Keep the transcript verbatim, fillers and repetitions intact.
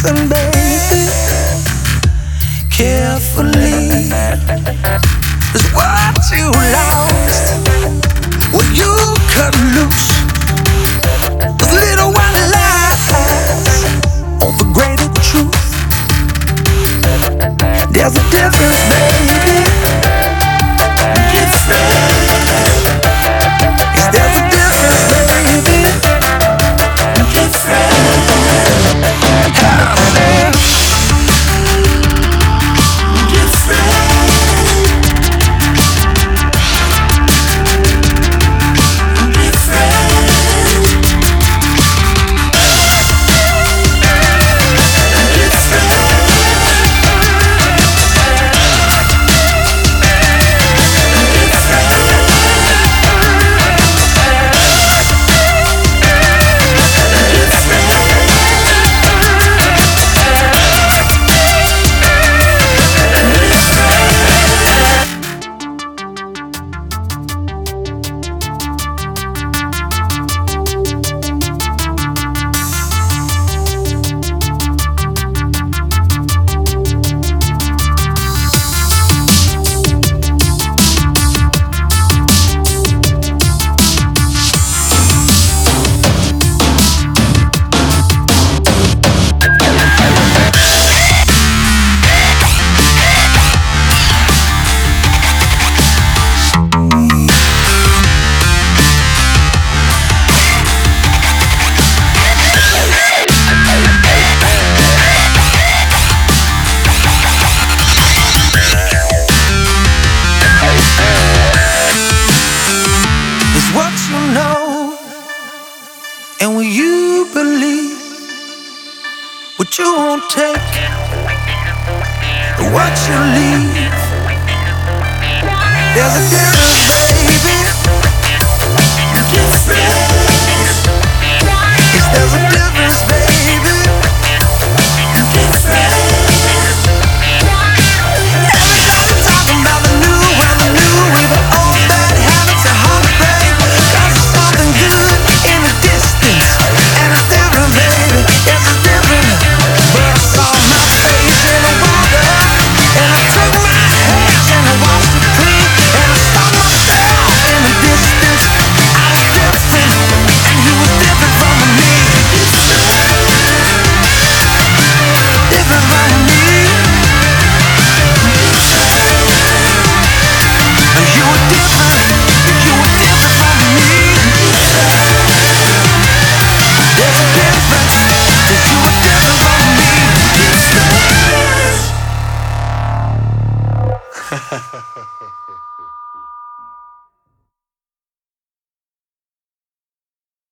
listen, baby, carefully. Is what you lost when you cut loose those little white lies on the greater truth. There's a difference, baby. Difference. Yes, there's a difference, baby. Difference. How different. And when you believe what you won't take, what you leave, there's a difference, baby. Difference. Yes, there's a